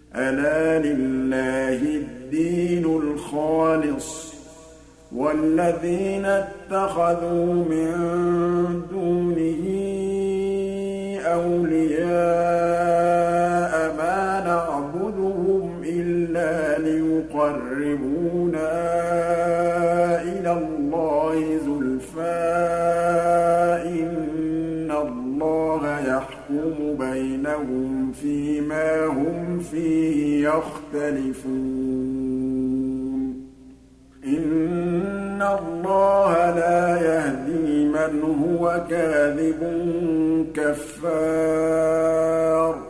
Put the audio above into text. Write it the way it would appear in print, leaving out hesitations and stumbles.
ألا لله الدين الخالص والذين اتخذوا من دونه أولياء ما نعبدهم إلا ليقربونا إلى الله زلفى إن الله يحكم بينهم فيما هم فيه يختلفون إن الله لا يهدي من هو كاذب كفار